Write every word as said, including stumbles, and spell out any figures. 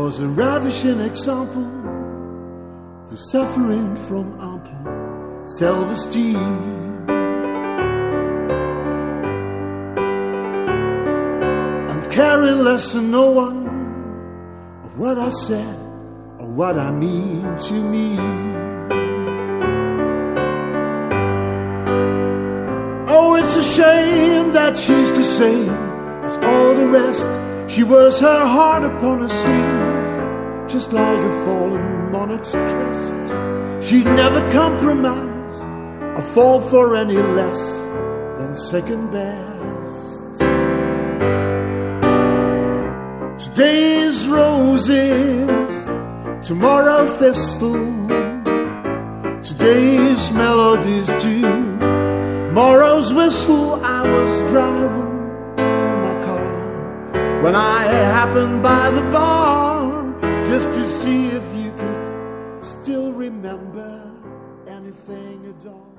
was a ravishing example to suffering from ample self-esteem, and caring less than no one of what I said or what I mean to me. Oh, it's a shame that she's the same as all the rest. She wears her heart upon her sleeve, just like a fallen monarch's crest. She'd never compromise or fall for any less than second best. Today's roses, tomorrow thistle. Today's melodies too, tomorrow's whistle. I was driving when I happened by the bar, just to see if you could still remember anything at all.